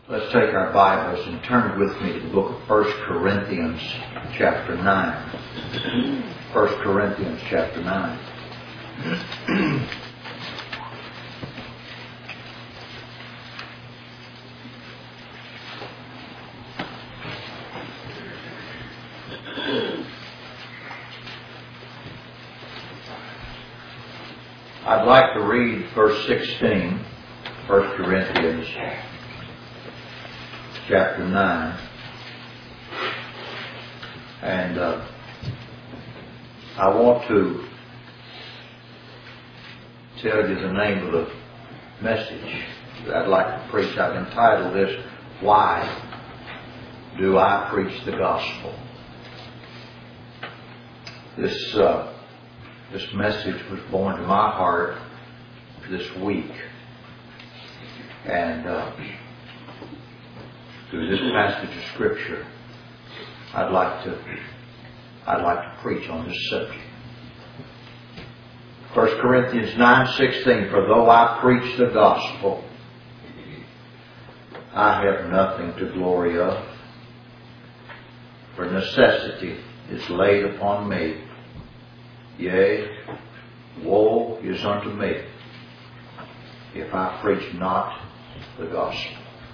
Let's take our Bibles and turn with me to the book of 1 Corinthians chapter 9. 1 Corinthians chapter 9. I'd like to read verse 16, 1 Corinthians chapter 9. And I want to tell you the name of the message that I'd like to preach. I've entitled this, Why Do I Preach the Gospel? This message was born to my heart this week. And through this passage of Scripture, I'd like to preach on this subject. 1 Corinthians 9:16, For though I preach the gospel, I have nothing to glory of, for necessity is laid upon me. Yea, woe is unto me if I preach not the gospel.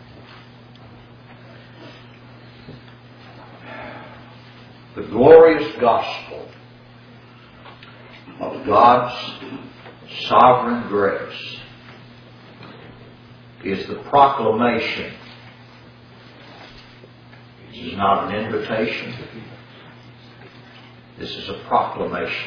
The glorious gospel of God's sovereign grace is the proclamation. This is not an invitation. This is a proclamation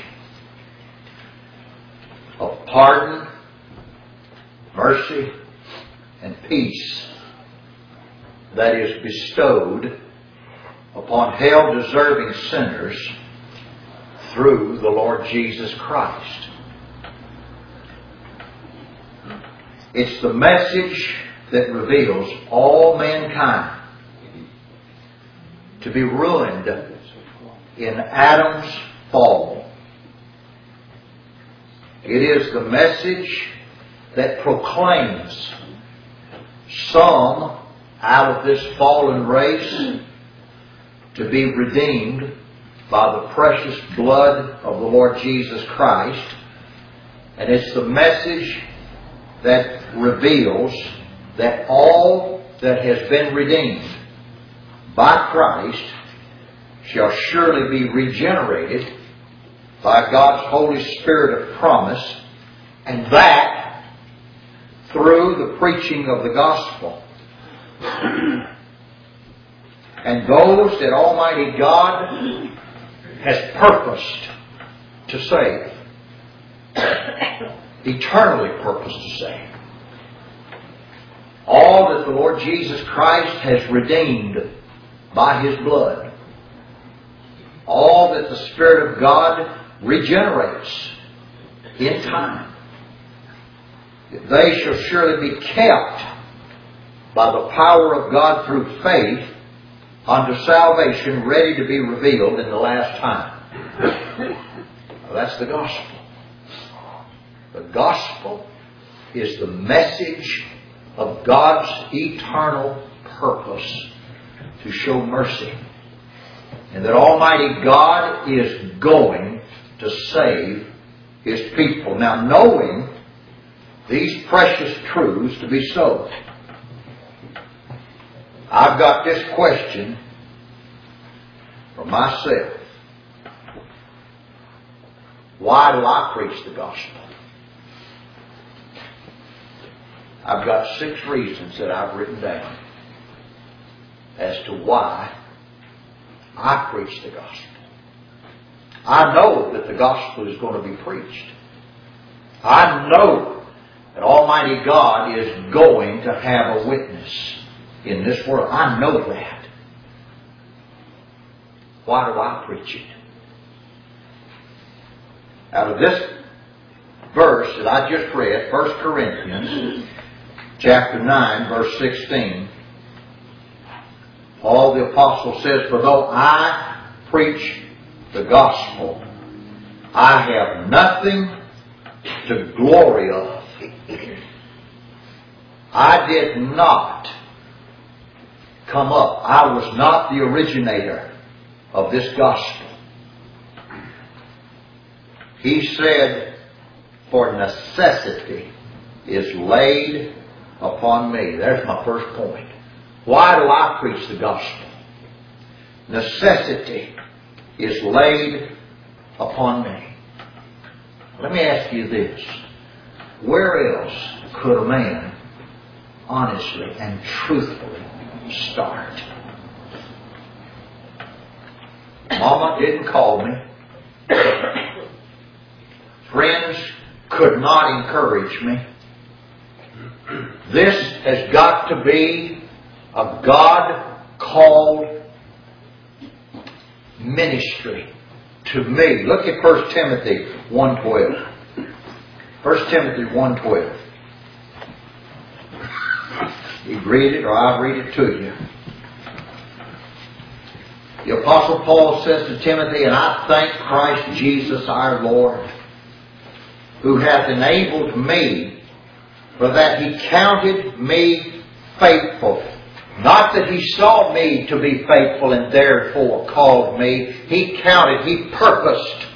of pardon, mercy, and peace that is bestowed upon hell-deserving sinners through the Lord Jesus Christ. It's the message that reveals all mankind to be ruined in Adam's fall. It is the message that proclaims some out of this fallen race to be redeemed by the precious blood of the Lord Jesus Christ. And it's the message that reveals that all that has been redeemed by Christ shall surely be regenerated by God's Holy Spirit of promise, and that through the preaching of the gospel. And those that Almighty God has purposed to save, eternally purposed to save, all that the Lord Jesus Christ has redeemed by His blood, all that the Spirit of God regenerates in time, they shall surely be kept by the power of God through faith unto salvation, ready to be revealed in the last time. Well, that's the gospel. The gospel is the message of God's eternal purpose to show mercy, and that Almighty God is going to save His people. Now, knowing these precious truths to be so, I've got this question for myself. Why do I preach the gospel? I've got 6 reasons that I've written down as to why I preach the gospel. I know that the gospel is going to be preached. I know that Almighty God is going to have a witness in this world. I know that. Why do I preach it? Out of this verse that I just read, 1 Corinthians chapter 9, verse 16, Paul the Apostle says, For though I preach the gospel, I have nothing to glory of. I did not come up. I was not the originator of this gospel. He said, for necessity is laid upon me. There's my first point. Why do I preach the gospel? Necessity is laid upon me. Let me ask you this. Where else could a man honestly and truthfully start? Mama didn't call me. Friends could not encourage me. This has got to be a God-called ministry to me. Look at 1 Timothy 1:12. 1 Timothy 1:12. You read it or I'll read it to you. The Apostle Paul says to Timothy, and I thank Christ Jesus our Lord, who hath enabled me, for that He counted me faithful. Not that He saw me to be faithful and therefore called me. He counted, He purposed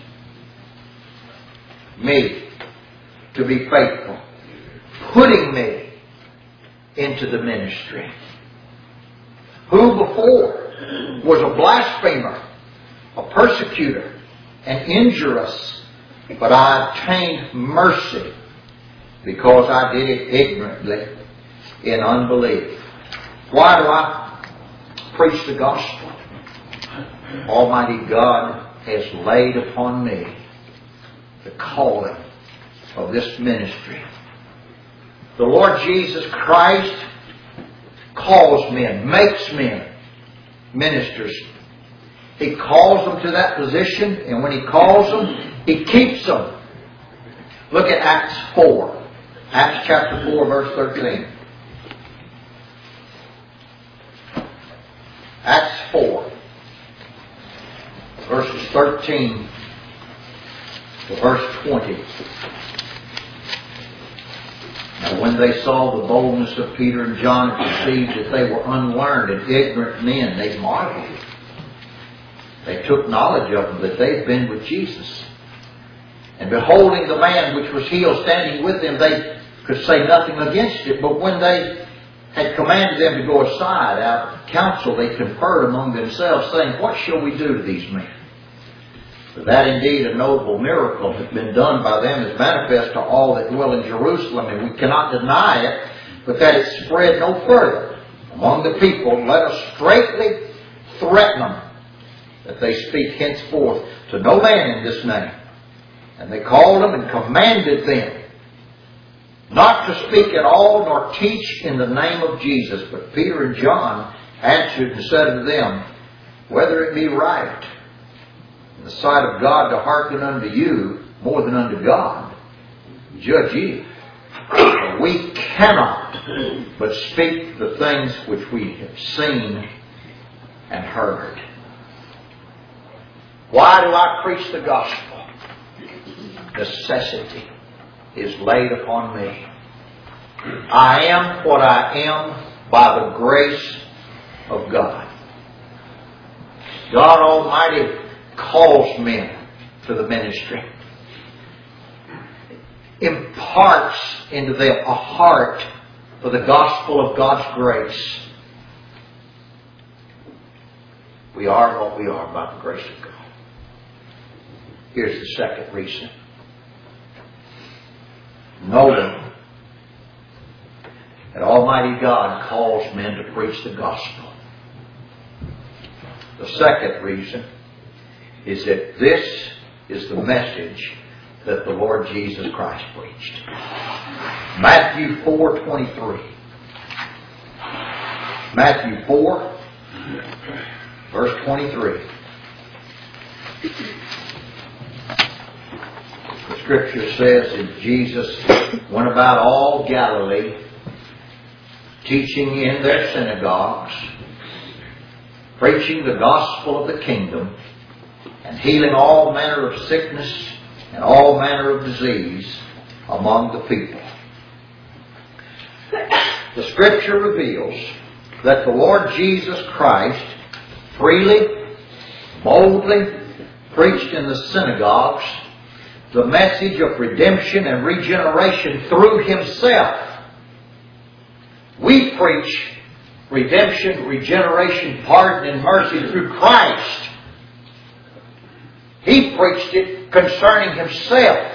me to be faithful, putting me into the ministry. Who before was a blasphemer, a persecutor, and injurious, but I obtained mercy because I did it ignorantly in unbelief. Why do I preach the gospel? Almighty God has laid upon me the calling of this ministry. The Lord Jesus Christ calls men, makes men ministers. He calls them to that position, and when He calls them, He keeps them. Look at Acts 4. Acts chapter 4, verse 13. Acts 4, verses 13 to verse 20. Now when they saw the boldness of Peter and John and perceived that they were unlearned and ignorant men, they marveled. They took knowledge of them that they had been with Jesus. And beholding the man which was healed standing with them, they could say nothing against it. But when they had commanded them to go aside out of council, they conferred among themselves, saying, what shall we do to these men? For that indeed a noble miracle has been done by them is manifest to all that dwell in Jerusalem, and we cannot deny it, but that it spread no further among the people. Let us straitly threaten them, that they speak henceforth to no man in this name. And they called them and commanded them not to speak at all nor teach in the name of Jesus. But Peter and John answered and said unto them, whether it be right in the sight of God to hearken unto you more than unto God, judge ye. We cannot but speak the things which we have seen and heard. Why do I preach the gospel? Necessity is laid upon me. I am what I am by the grace of God. God Almighty calls men to the ministry, imparts into them a heart for the gospel of God's grace. We are what we are by the grace of God. Here's the second reason. Knowing that Almighty God calls men to preach the gospel. The second reason is that this is the message that the Lord Jesus Christ preached. Matthew 4:23. Matthew 4, verse 23. The Scripture says that Jesus went about all Galilee, teaching in their synagogues, preaching the gospel of the kingdom, and healing all manner of sickness and all manner of disease among the people. The Scripture reveals that the Lord Jesus Christ freely, boldly preached in the synagogues the message of redemption and regeneration through Himself. We preach redemption, regeneration, pardon, and mercy through Christ. He preached it concerning Himself.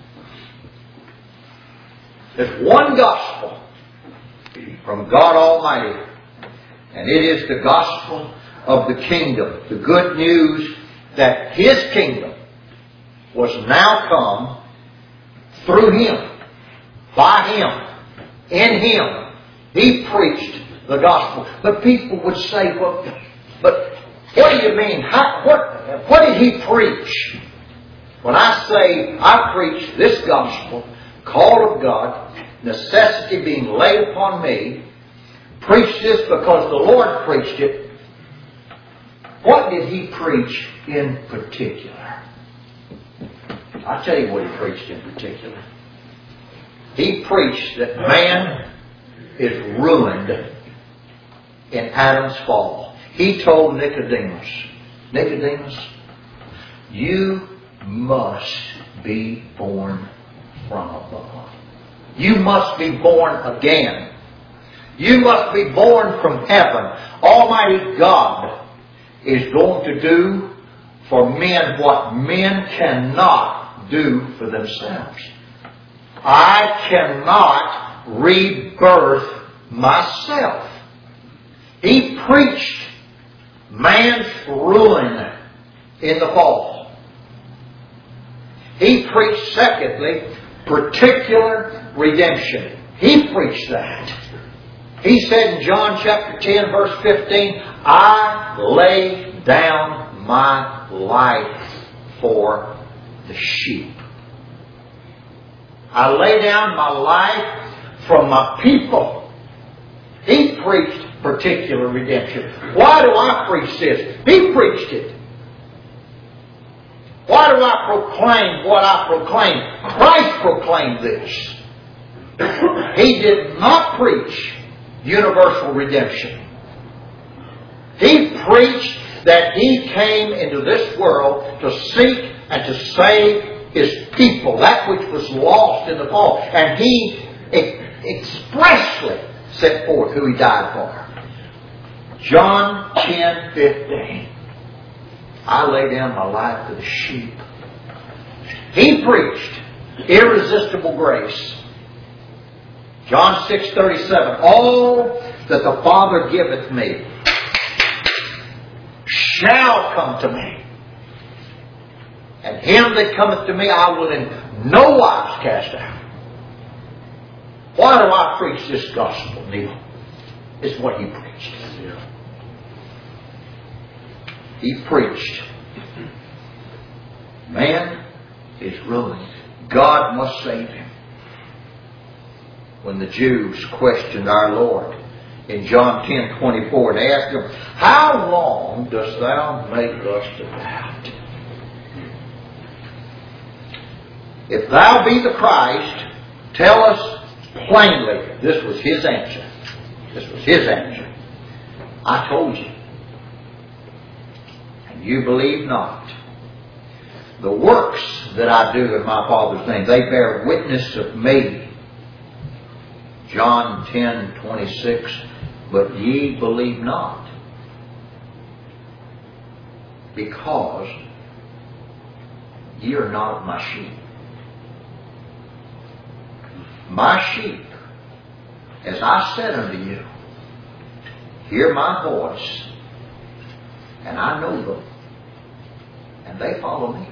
There's one gospel from God Almighty, and it is the gospel of the kingdom. The good news that His kingdom was now come through Him, by Him, in Him. He preached the gospel. But people would say, well, but what do you mean? What did He preach? When I say I preach this gospel, call of God, necessity being laid upon me, preach this because the Lord preached it. What did He preach in particular? I'll tell you what He preached in particular. He preached that man is ruined in Adam's fall. He told Nicodemus, you must be born from above. You must be born again. You must be born from heaven. Almighty God is going to do for men what men cannot do for themselves. I cannot rebirth myself. He preached man's ruin in the fall. He preached, secondly, particular redemption. He preached that. He said in John chapter 10 verse 15, I lay down my life for the sheep. I lay down my life for my people. He preached particular redemption. Why do I preach this? He preached it. Why do I proclaim what I proclaim? Christ proclaimed this. He did not preach universal redemption. He preached that He came into this world to seek and to save His people, that which was lost in the fall. And He expressly set forth who He died for. John 10:15. I lay down my life for the sheep. He preached irresistible grace. John 6:37. All that the Father giveth me shall come to me. And him that cometh to me I will in no wise cast out. Why do I preach this gospel, Neil? It's what He preached. He preached. Man is ruined. God must save him. When the Jews questioned our Lord in John 10:24, they asked Him, how long dost Thou make us to doubt? If Thou be the Christ, tell us plainly. This was His answer. This was His answer. I told you. And you believe not. The works that I do in my Father's name, they bear witness of me. John 10:26. But ye believe not, because ye are not of my sheep. My sheep, as I said unto you, hear my voice, and I know them, and they follow me.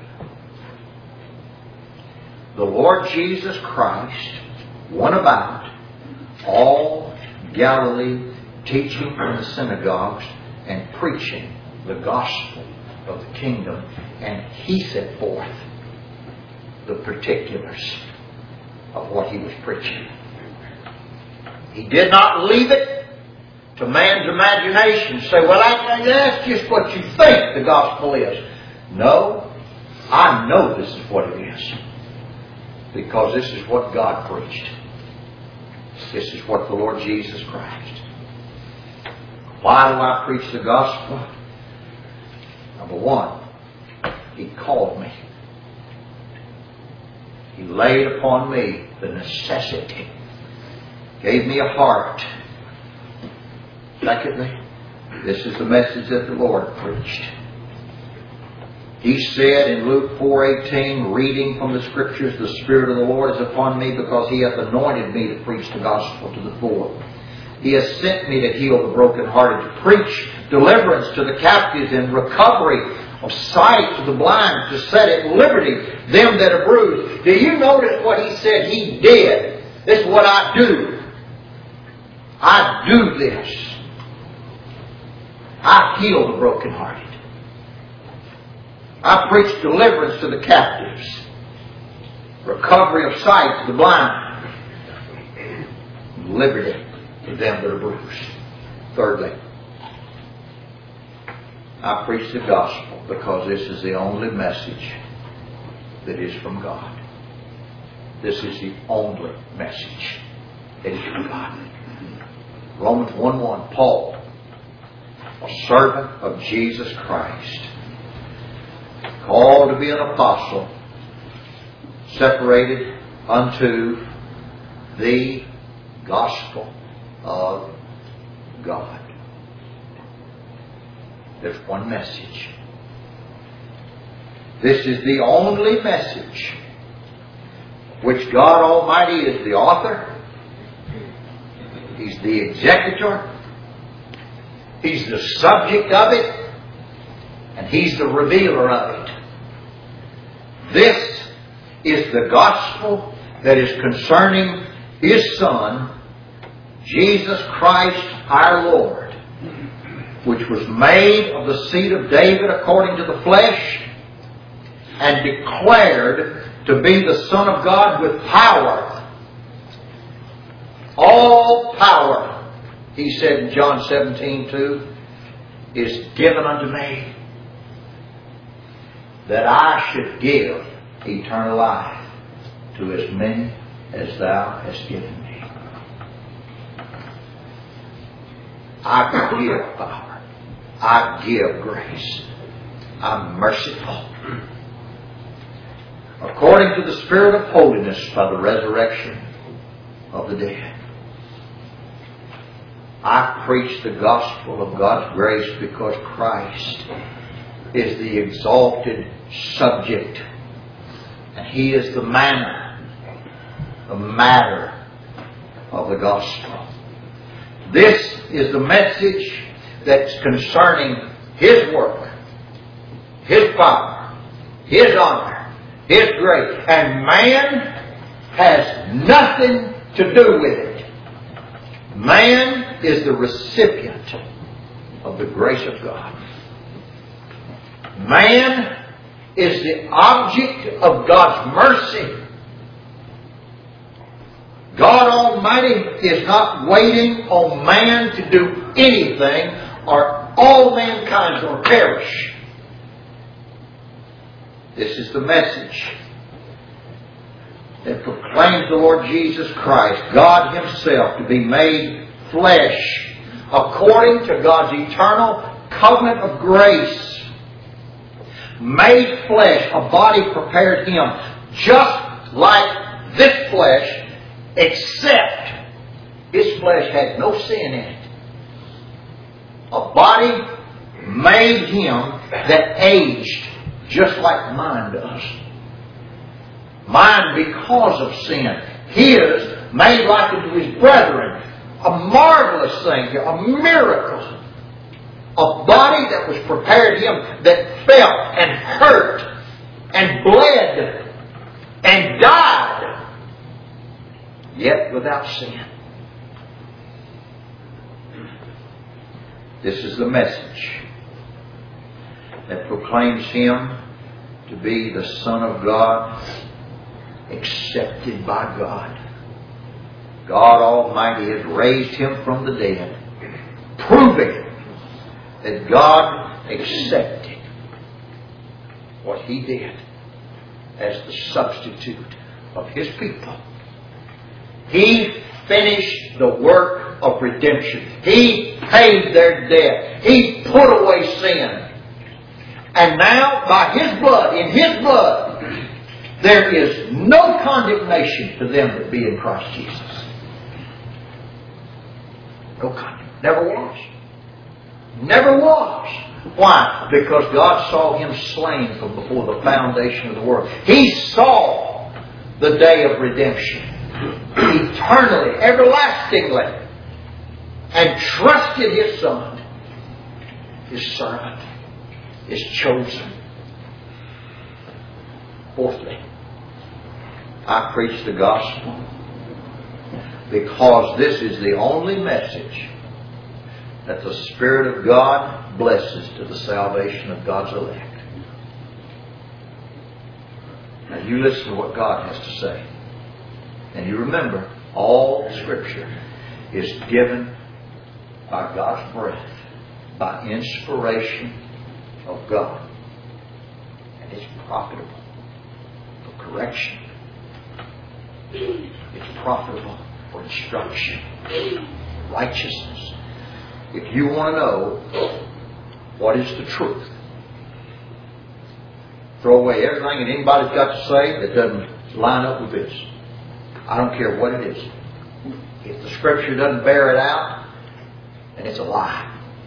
The Lord Jesus Christ went about all Galilee, teaching in the synagogues and preaching the gospel of the kingdom. And He set forth the particulars of what He was preaching. He did not leave it to man's imagination. Say, well, that's just what you think the gospel is. No, I know this is what it is. Because this is what God preached. This is what the Lord Jesus Christ Why do I preach the gospel? Number one, He called me. He laid upon me the necessity. Gave me a heart. Secondly, this is the message that the Lord preached. He said in Luke 4:18, reading from the Scriptures, the Spirit of the Lord is upon me because He hath anointed me to preach the gospel to the poor. He has sent me to heal the brokenhearted, to preach deliverance to the captives and recovery of sight to the blind, to set at liberty them that are bruised. Do you notice what He said He did? This is what I do. I do this. I heal the brokenhearted. I preach deliverance to the captives, recovery of sight to the blind, liberty to them that are bruised. Thirdly, I preach the gospel because this is the only message that is from God. This is the only message that is from God. Romans 1:1, Paul, a servant of Jesus Christ, called to be an apostle, separated unto the gospel of God. There's one message. This is the only message which God Almighty is the author. He's the executor. He's the subject of it. And He's the revealer of it. This is the gospel that is concerning His Son, Jesus Christ our Lord, which was made of the seed of David according to the flesh, and declared to be the Son of God with power. All power, He said in John 17:2, is given unto me, that I should give eternal life to as many as Thou hast given me. I give power. I give grace. I'm merciful. According to the Spirit of holiness by the resurrection of the dead. I preach the gospel of God's grace because Christ is the exalted subject. And He is the manner, the matter of the gospel. This is the message that's concerning His work, His power, His honor, His grace. And man has nothing to do with it. Man is the recipient of the grace of God. Man is the object of God's mercy. God Almighty is not waiting on man to do anything, or all mankind will perish. This is the message that proclaims the Lord Jesus Christ, God Himself, to be made flesh according to God's eternal covenant of grace. Made flesh, a body prepared Him just like this flesh, except His flesh had no sin in it. A body made Him that aged just like mine does. Mine because of sin. His made like unto His brethren. A marvelous thing, a miracle. A body that was prepared Him, that felt and hurt and bled and died, yet without sin. This is the message that proclaims Him to be the Son of God, accepted by God. God Almighty has raised Him from the dead, proving that God accepted what He did as the substitute of His people. He finished the work of redemption. He paid their debt. He put away sin. And now, by His blood, in His blood, there is no condemnation to them that be in Christ Jesus. No condemnation. Never was. Never was. Why? Because God saw Him slain from before the foundation of the world. He saw the day of redemption. Eternally, everlastingly. And trusted His Son, His servant, His chosen. Fourthly, I preach the gospel because this is the only message that the Spirit of God blesses to the salvation of God's elect. Now you listen to what God has to say. And you remember, all Scripture is given by God's breath, by inspiration of God. And it's profitable for correction. It's profitable for instruction, righteousness. If you want to know what is the truth, throw away everything that anybody's got to say that doesn't line up with this. I don't care what it is. If the Scripture doesn't bear it out, then it's a lie.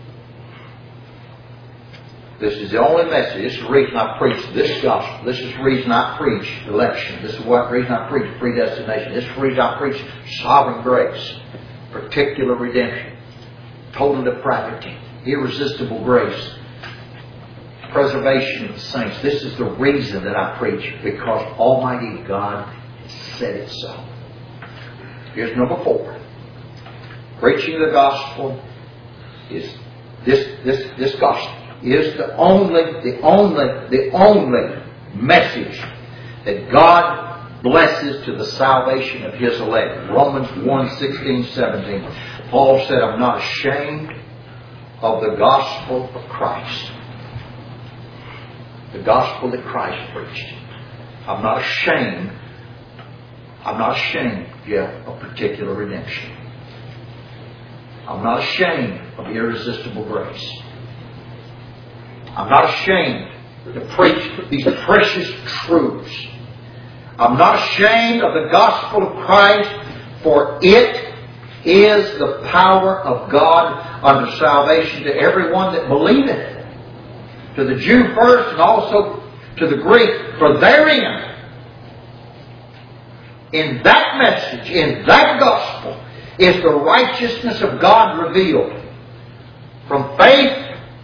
This is the only message. This is the reason I preach this gospel. This is the reason I preach election. This is the reason I preach predestination. This is the reason I preach sovereign grace, particular redemption, total depravity, irresistible grace, preservation of the saints. This is the reason that I preach, because Almighty God said it so. Here's number 4. Preaching the gospel is this gospel is the only message that God blesses to the salvation of His elect. Romans 1:16-17. Paul said, I'm not ashamed of the gospel of Christ. The gospel that Christ preached. I'm not ashamed yet of particular redemption. I'm not ashamed of irresistible grace. I'm not ashamed to preach these precious truths. I'm not ashamed of the gospel of Christ, for it is the power of God unto salvation to everyone that believeth. To the Jew first, and also to the Greek. For therein, in that message, in that gospel, is the righteousness of God revealed. From faith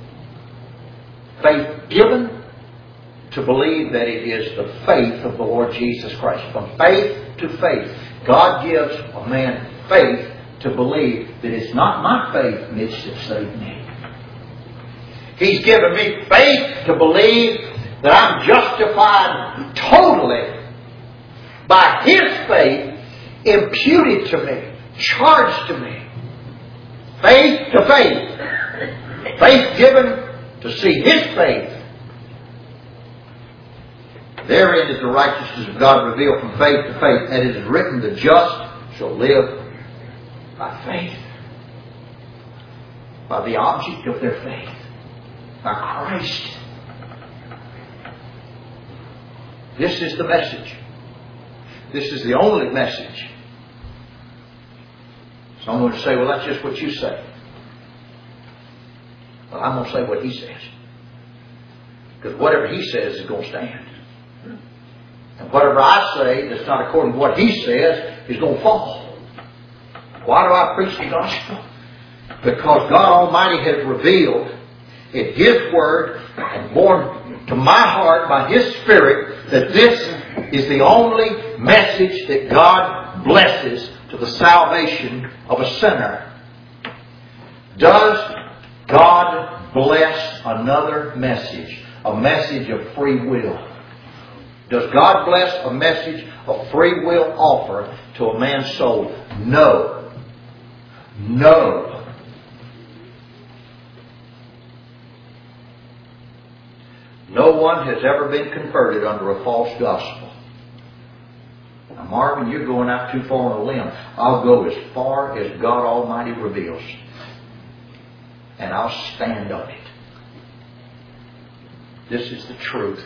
given to believe that it is the faith of the Lord Jesus Christ. From faith to faith. God gives a man faith to believe that it's not my faith which has saved me. He's given me faith to believe that I'm justified totally by His faith imputed to me, charged to me. Faith to faith. Faith given to see His faith. Therein is the righteousness of God revealed from faith to faith. And it is written, the just shall live by faith. By the object of their faith. By Christ. This is the message. This is the only message. Someone would say, well, that's just what you say. Well, I'm going to say what He says. Because whatever He says is going to stand. And whatever I say that's not according to what He says is going to fall. Why do I preach the gospel? Because God Almighty has revealed in His Word and born to my heart by His Spirit that this is the only message that God blesses to the salvation of a sinner. Does God bless another message? A message of free will. Does God bless a message of free will offer to a man's soul? No. No. No one has ever been converted under a false gospel. Now, Marvin, you're going out too far on a limb. I'll go as far as God Almighty reveals. And I'll stand on it. This is the truth.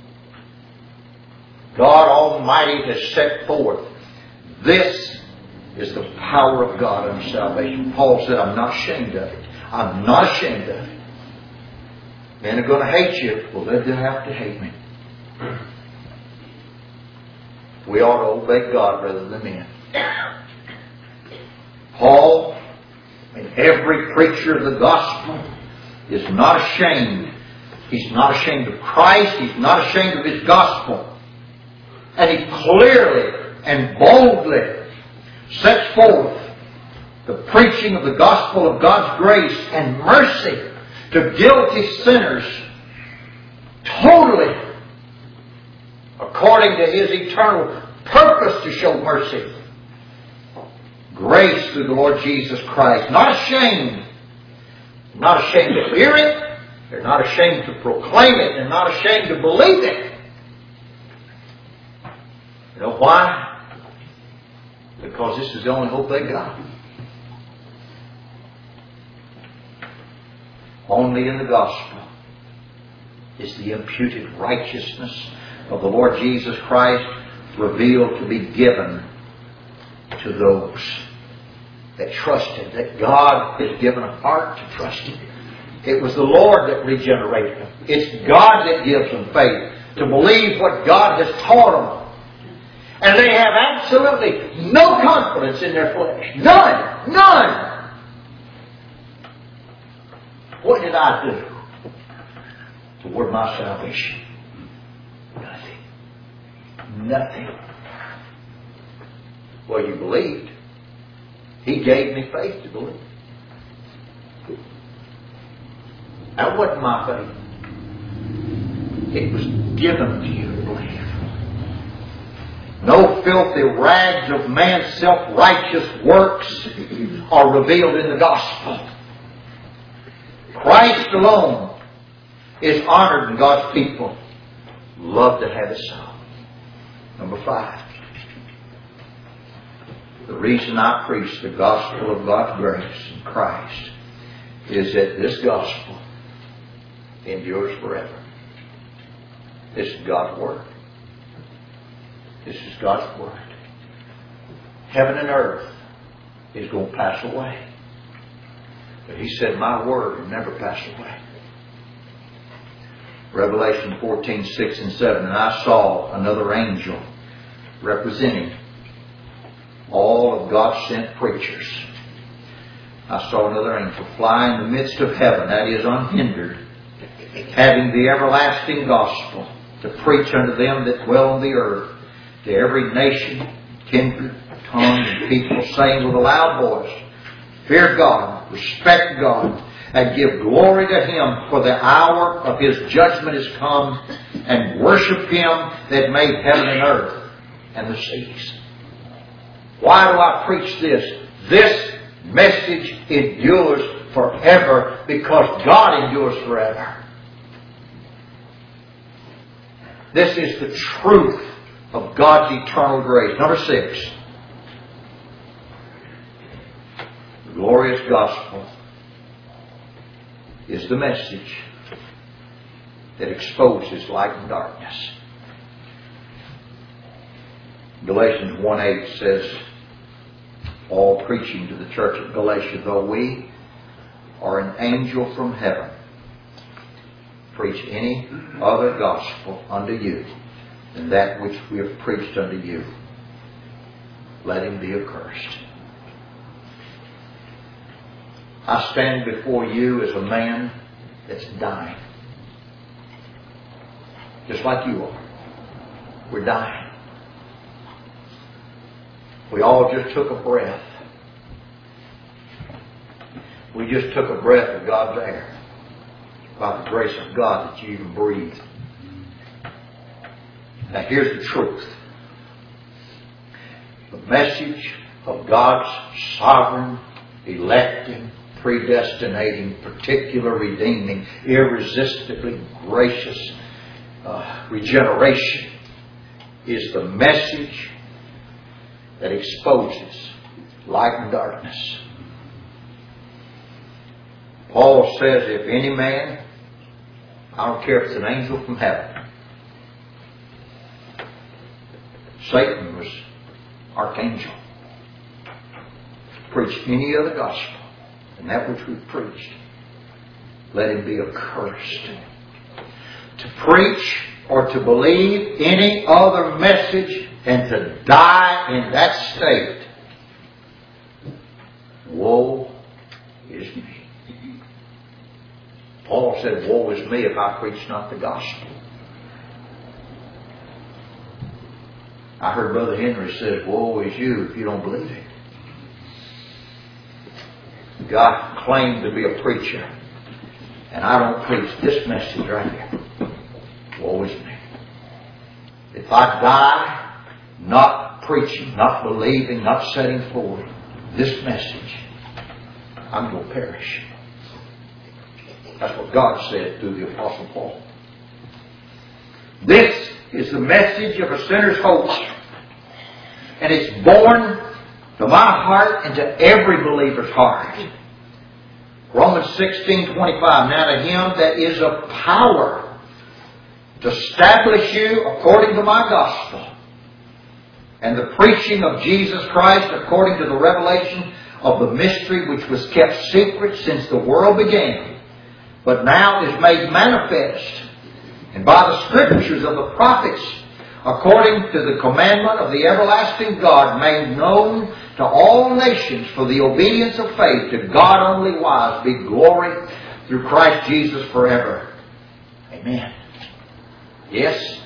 God Almighty has set forth. This is the power of God unto salvation. Paul said, I'm not ashamed of it. I'm not ashamed of it. Men are going to hate you. Well, they'll have to hate me. We ought to obey God rather than men. Paul, and every preacher of the gospel, is not ashamed. He's not ashamed of Christ. He's not ashamed of His gospel. And he clearly and boldly sets forth the preaching of the gospel of God's grace and mercy to guilty sinners totally according to His eternal purpose to show mercy. Grace through the Lord Jesus Christ. Not ashamed. Not ashamed to hear it. They're not ashamed to proclaim it. They're not ashamed to believe it. You know why? Because this is the only hope they got. Only in the gospel is the imputed righteousness of the Lord Jesus Christ revealed to be given to those that trust Him. That God has given a heart to trust Him. It was the Lord that regenerated them. It's God that gives them faith to believe what God has taught them. And they have absolutely no confidence in their flesh. None. None. What did I do toward my salvation? Nothing. Nothing. Well, you believed. He gave me faith to believe. That wasn't my faith. It was given to you to believe. No filthy rags of man's self-righteous works are revealed in the gospel. Christ alone is honored in God's people. Love to have it so. Number 5. The reason I preach the gospel of God's grace in Christ is that this gospel endures forever. This is God's Word. This is God's Word. Heaven and earth is going to pass away. But He said, my Word will never pass away. Revelation 14:6 and 7. And I saw another angel representing all of God's sent preachers. I saw another angel fly in the midst of heaven, that is unhindered, having the everlasting gospel to preach unto them that dwell on the earth, to every nation, kindred, tongue, and people, saying with a loud voice, fear God, respect God, and give glory to Him, for the hour of His judgment is come, and worship Him that made heaven and earth and the seas. Why do I preach this? This message endures forever because God endures forever. This is the truth of God's eternal grace. Number 6. The glorious gospel is the message that exposes light and darkness. Galatians 1:8 says, all preaching to the church of Galatia, though we are an angel from heaven, preach any other gospel unto you than that which we have preached unto you, let him be accursed. I stand before you as a man that's dying. Just like you are. We're dying. We all just took a breath. We just took a breath of God's air. By the grace of God that you even breathe. Now here's the truth. The message of God's sovereign, electing, predestinating, particular, redeeming, irresistibly gracious regeneration is the message that exposes light and darkness. Paul says, if any man, I don't care if it's an angel from heaven. Satan was archangel. Preach any other gospel than that which we've preached, let him be accursed. To preach or to believe any other message and to die in that state, woe is me. Paul said, woe is me if I preach not the gospel. I heard Brother Henry say, woe is you if you don't believe it. God claimed to be a preacher, and I don't preach this message right here. Woe is me. If I die not preaching, not believing, not setting forth this message, I'm going to perish. That's what God said through the Apostle Paul. This is the message of a sinner's hope. And it's born to my heart and to every believer's heart. Romans 16:25. Now to him that is of power to establish you according to my gospel and the preaching of Jesus Christ according to the revelation of the mystery which was kept secret since the world began, but now is made manifest, and by the scriptures of the prophets, according to the commandment of the everlasting God, made known to all nations for the obedience of faith, to God only wise be glory through Christ Jesus forever. Amen. Yes,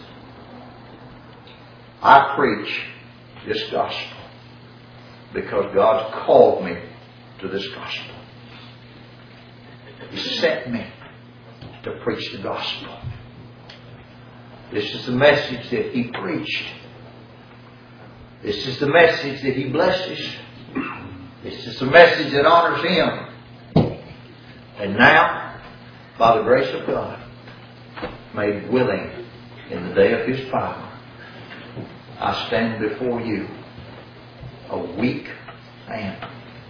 I preach this gospel because God's called me to this gospel. He sent me to preach the gospel. This is the message that He preached. This is the message that He blesses. This is the message that honors Him. And now, by the grace of God, made willing in the day of His power, I stand before you, a weak man.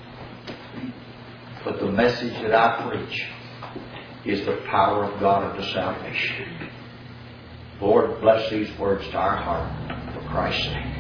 But the message that I preach is the power of God unto salvation. Lord, bless these words to our heart for Christ's sake.